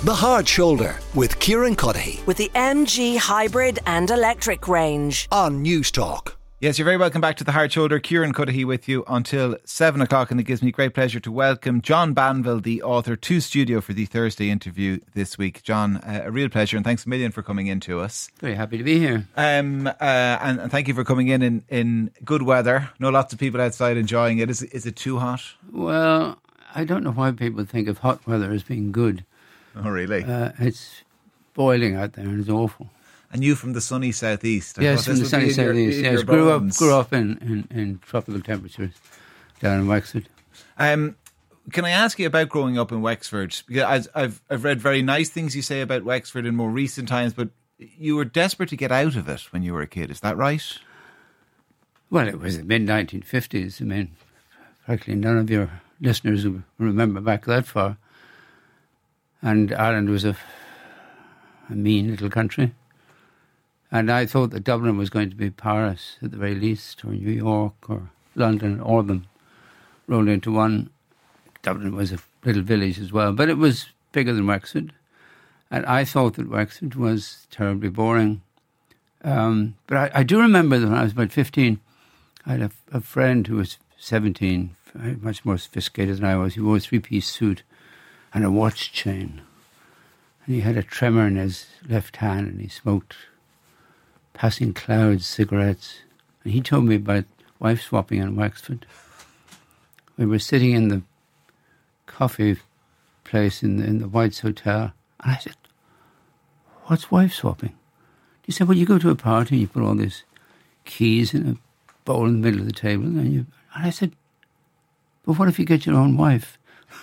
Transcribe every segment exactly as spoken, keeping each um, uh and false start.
The Hard Shoulder with Kieran Cuddihy with the M G Hybrid and Electric range on News Talk. Yes, you're very welcome back to The Hard Shoulder. Kieran Cuddihy with you until seven o'clock, and it gives me great pleasure to welcome John Banville, the author, to studio for the Thursday interview this week. John, uh, a real pleasure, and thanks a million for coming in to us. Very happy to be here. Um, uh, and, and thank you for coming in, in in good weather. I know lots of people outside enjoying it. Is, is it too hot? Well, I don't know why people think of hot weather as being good. Oh, really? Uh, it's boiling out there and it's awful. And you from the sunny southeast? I yes, from the sunny southeast. Your, yes, grew up, grew up in, in, in tropical temperatures down in Wexford. Um, can I ask you about growing up in Wexford? Because I've I've read very nice things you say about Wexford in more recent times, but you were desperate to get out of it when you were a kid. Is that right? Well, it was the mid nineteen fifties. I mean, practically none of your listeners will remember back that far. And Ireland was a, a mean little country. And I thought that Dublin was going to be Paris at the very least, or New York, or London, all of them rolled into one. Dublin was a little village as well, but it was bigger than Wexford. And I thought that Wexford was terribly boring. Um, but I, I do remember that when I was about fifteen, I had a, a friend who was seventeen, much more sophisticated than I was. He wore a three-piece suit and a watch chain. And he had a tremor in his left hand, and he smoked Passing Clouds cigarettes. And he told me about wife swapping in Wexford. We were sitting in the coffee place in the, in the White's Hotel, and I said, "What's wife swapping?" He said, "Well, you go to a party and you put all these keys in a bowl in the middle of the table, and you..." And I said, "But what if you get your own wife?"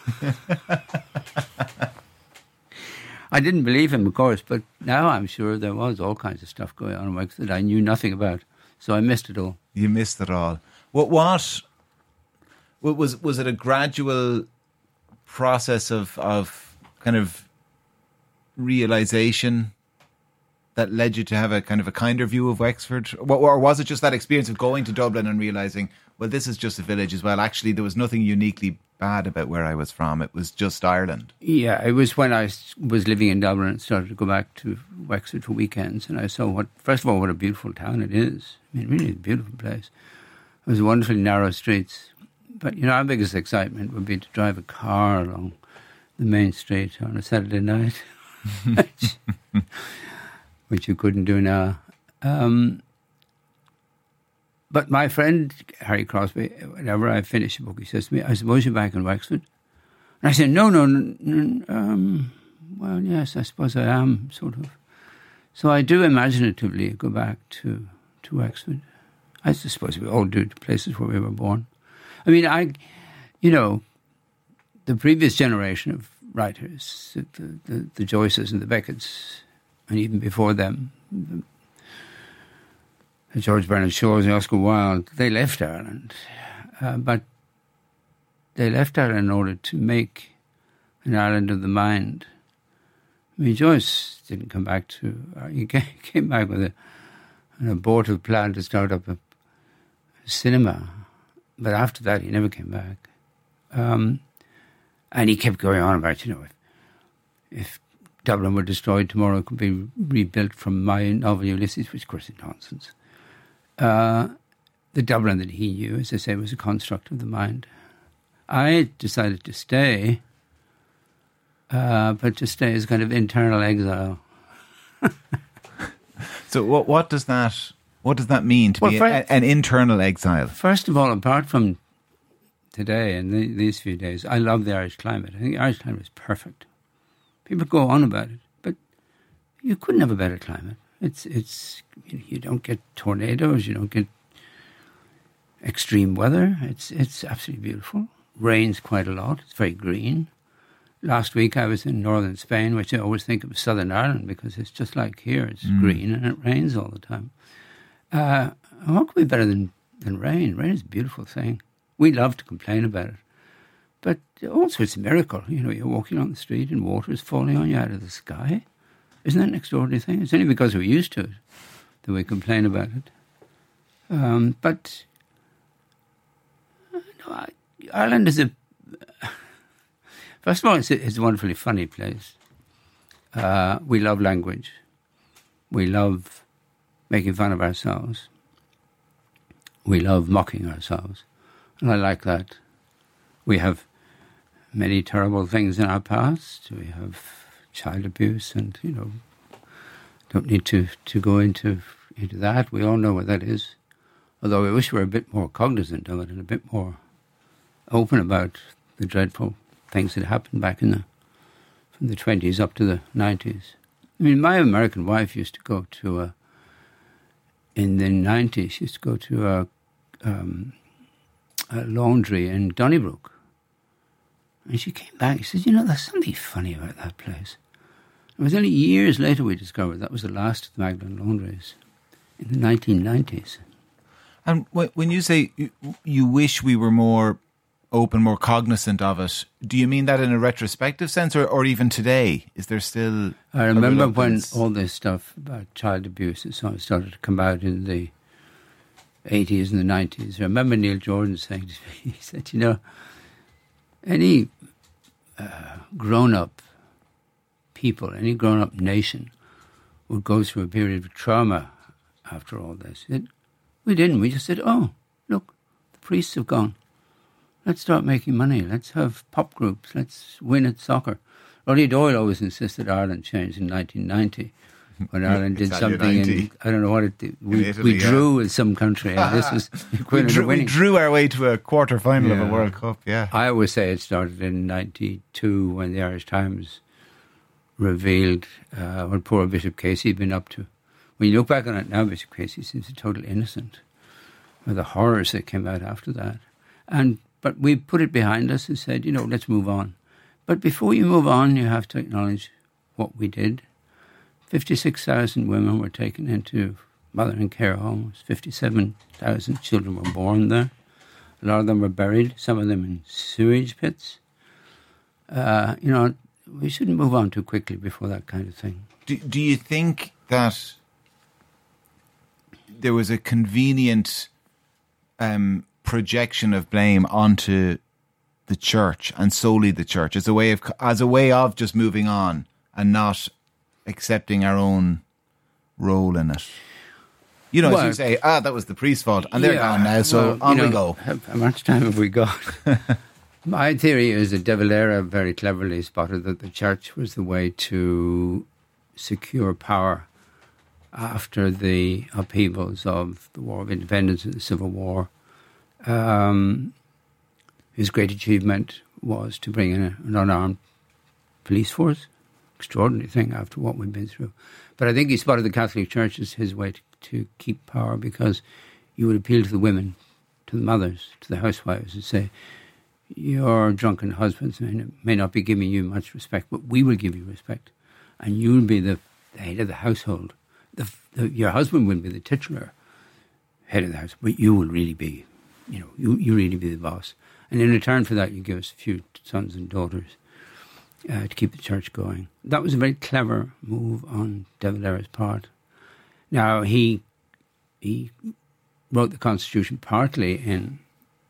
I didn't believe him, of course, but now I'm sure there was all kinds of stuff going on in Wexford that I knew nothing about, so I missed it all. You missed it all. What? What? what was was it a gradual process of of kind of realization that led you to have a kind of a kinder view of Wexford, or was it just that experience of going to Dublin and realizing, well, this is just a village as well? Actually, there was nothing uniquely bad about where I was from. It was just Ireland. Yeah, it was when I was living in Dublin and started to go back to Wexford for weekends, and I saw what, first of all, what a beautiful town it is. I mean, really a beautiful place. It was wonderfully narrow streets. But, you know, our biggest excitement would be to drive a car along the main street on a Saturday night, which, which you couldn't do now. Um, But my friend, Harry Crosby, whenever I finish a book, he says to me, "I suppose you're back in Wexford?" And I said, no, no, no, no um, well, yes, I suppose I am, sort of. So I do imaginatively go back to, to Wexford. I suppose we all do, to places where we were born. I mean, I, you know, the previous generation of writers, the, the, the Joyces and the Becketts, and even before them, the, George Bernard Shaw and Oscar Wilde, they left Ireland. Uh, but they left Ireland in order to make an Ireland of the mind. I mean, Joyce didn't come back to... Uh, he came, came back with a, an abortive plan to start up a, a cinema. But after that, he never came back. Um, and he kept going on about, you know, if, if Dublin were destroyed tomorrow, it could be rebuilt from my novel Ulysses, which of course is nonsense. Uh, the Dublin that he knew, as I say, was a construct of the mind. I decided to stay, uh, but to stay as kind of internal exile. So, what what does that what does that mean to well, be for, a, an internal exile? First of all, apart from today and the, these few days, I love the Irish climate. I think the Irish climate is perfect. People go on about it, but you couldn't have a better climate. It's it's you don't get tornadoes, you don't get extreme weather. It's it's absolutely beautiful. Rains quite a lot. It's very green. Last week I was in northern Spain, which I always think of as Southern Ireland because it's just like here. It's mm. green and it rains all the time. Uh, what could be better than, than rain? Rain is a beautiful thing. We love to complain about it. But also it's a miracle. You know, you're walking on the street and water is falling on you out of the sky. Isn't that an extraordinary thing? It's only because we're used to it that we complain about it. Um, but no, Ireland is a... First of all, it's a, it's a wonderfully funny place. Uh, we love language. We love making fun of ourselves. We love mocking ourselves. And I like that. We have many terrible things in our past. We have child abuse and, you know, don't need to, to go into into that. We all know what that is. Although I wish we were a bit more cognizant of it and a bit more open about the dreadful things that happened back in the from the twenties up to the nineties. I mean, my American wife used to go to a, in the nineties, she used to go to a, um, a laundry in Donnybrook. And she came back, she said, you know, there's something funny about that place. It was only years later we discovered that was the last of the Magdalen laundries in the nineteen nineties. And when you say you, you wish we were more open, more cognizant of it, do you mean that in a retrospective sense, or, or even today? Is there still I remember when all this stuff about child abuse and so on started to come out in the eighties and the nineties. I remember Neil Jordan saying to me, he said, you know, any uh, grown-up people, any grown-up nation would go through a period of trauma after all this. It, we didn't. We just said, oh, look, the priests have gone. Let's start making money. Let's have pop groups. Let's win at soccer. Roddy Doyle always insisted Ireland changed in nineteen ninety when Ireland did something in, I don't know what it did. We, Italy, we drew yeah. with some country and this was the equivalent we, drew, of winning. we drew our way to a quarter final yeah. of a World Cup, yeah. I always say it started in ninety-two when the Irish Times revealed uh, what poor Bishop Casey had been up to. When you look back on it now, Bishop Casey seems a total innocent. Or the horrors that came out after that. And But we put it behind us and said, you know, let's move on. But before you move on, you have to acknowledge what we did. fifty-six thousand women were taken into mother and care homes. fifty-seven thousand children were born there. A lot of them were buried, some of them in sewage pits. Uh, you know, we shouldn't move on too quickly before that kind of thing. Do, do you think that there was a convenient um, projection of blame onto the church and solely the church as a way of as a way of just moving on and not accepting our own role in it? You know, well, as you say, ah, that was the priest's fault, and they're yeah, gone now, so well, on know, we go. How much time have we got? My theory is that De Valera very cleverly spotted that the church was the way to secure power after the upheavals of the War of Independence and the Civil War. Um, his great achievement was to bring in a, an unarmed police force. Extraordinary thing after what we've been through. But I think he spotted the Catholic Church as his way to, to keep power, because you would appeal to the women, to the mothers, to the housewives and say, your drunken husbands may, may not be giving you much respect, but we will give you respect. And you'll be the, the head of the household. The, the, your husband will be the titular head of the house, but you will really be, you know, you, you really be the boss. And in return for that, you give us a few sons and daughters uh, to keep the church going. That was a very clever move on De Valera's part. Now, he he wrote the Constitution partly in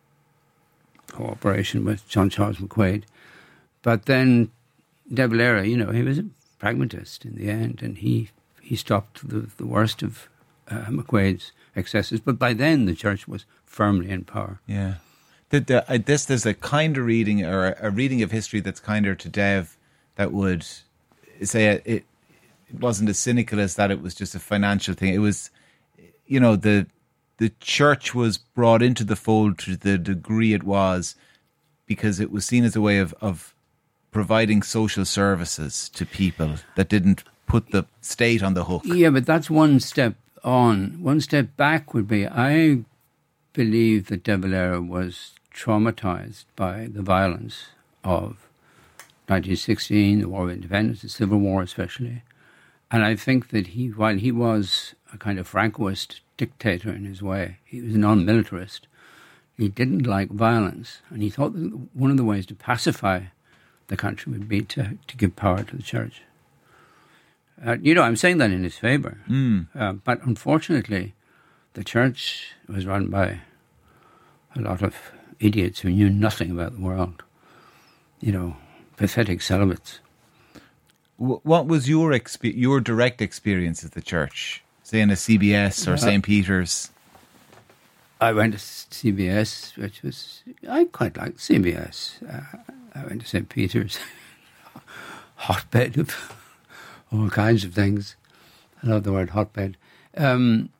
cooperation with John Charles McQuaid, but then De Valera, you know, he was a pragmatist in the end, and he he stopped the, the worst of uh, McQuaid's excesses. But by then, the church was firmly in power. Yeah. The, the, uh, this there's a kinder reading, or a, a reading of history that's kinder to Dev, that would say it, it it wasn't as cynical as that it was just a financial thing. It was, you know, the the church was brought into the fold to the degree it was because it was seen as a way of, of providing social services to people that didn't put the state on the hook. Yeah, but that's one step on. One step back would be, I believe that De Valera was traumatized by the violence of nineteen sixteen, the War of Independence, the Civil War especially. And I think that he, while he was a kind of Francoist dictator in his way, he was a non-militarist. He didn't like violence, and he thought that one of the ways to pacify the country would be to, to give power to the church. Uh, you know, I'm saying that in his favour. Mm. Uh, but unfortunately, the church was run by a lot of idiots who knew nothing about the world. You know, pathetic celibates. W- what was your expe- your direct experience at the church, say in a C B S or Yeah. Saint Peter's? I went to C B S, which was, I quite liked C B S. Uh, I went to Saint Peter's, hotbed of all kinds of things. I love the word hotbed. Um,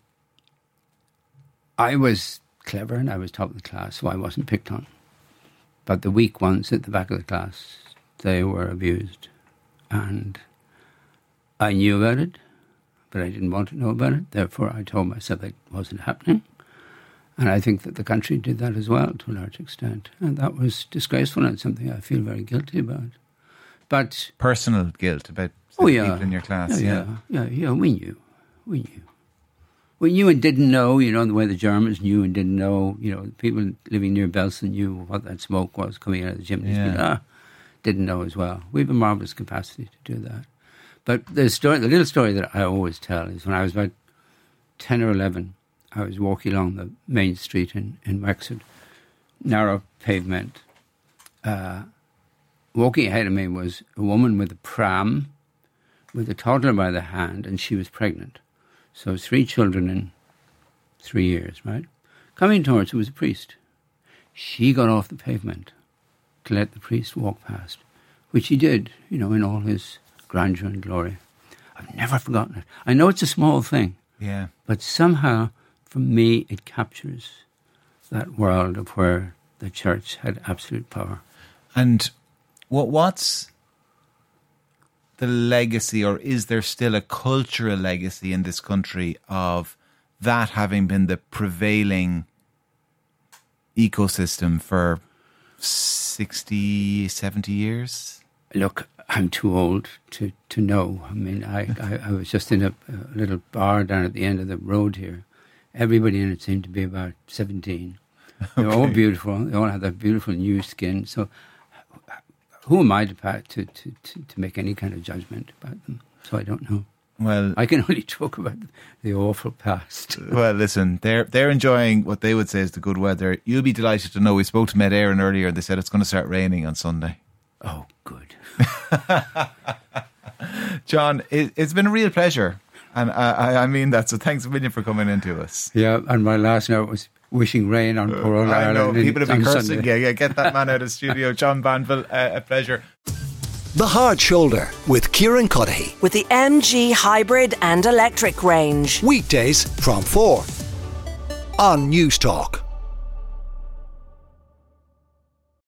I was clever and I was top of the class, so I wasn't picked on. But the weak ones at the back of the class, they were abused. And I knew about it, but I didn't want to know about it. Therefore, I told myself it wasn't happening. And I think that the country did that as well, to a large extent. And that was disgraceful and something I feel very guilty about. But Personal guilt about oh, the yeah. people in your class. Yeah, yeah, yeah, yeah, we knew. We knew. We knew and didn't know, you know, the way the Germans knew and didn't know. You know, people living near Belsen knew what that smoke was coming out of the chimneys. Yeah. But, ah, didn't know as well. We have a marvellous capacity to do that. But the story, the little story that I always tell is when I was about ten or eleven, I was walking along the main street in, in Wexford, narrow pavement. Uh, walking ahead of me was a woman with a pram, with a toddler by the hand, and she was pregnant. So three children in three years, right? Coming towards her was a priest. She got off the pavement to let the priest walk past, which he did, you know, in all his grandeur and glory. I've never forgotten it. I know it's a small thing, Yeah. but somehow, for me, it captures that world of where the church had absolute power. And what what's the legacy, or is there still a cultural legacy in this country of that having been the prevailing ecosystem for sixty, seventy years? Look, I'm too old to, to know. I mean, I, I, I was just in a, a little bar down at the end of the road here. Everybody in it seemed to be about seventeen. They were all beautiful. They all had that beautiful new skin. So who am I to, to, to, to, to make any kind of judgment about them? So I don't know. Well, I can only talk about the awful past. well, listen, they're they're enjoying what they would say is the good weather. You'll be delighted to know we spoke to Med Éireann earlier and they said it's going to start raining on Sunday. Oh, good. John, it, it's been a real pleasure. And I, I mean that, so thanks a million for coming in to us. Yeah, and my last note was wishing rain on poor old I know, Ireland. in- people have been on cursing. Sunday. Yeah, yeah, get that man out of the studio. John Banville, uh, a pleasure. The Hard Shoulder with Kieran Cuddihy. With the M G hybrid and electric range. Weekdays from four on News Talk.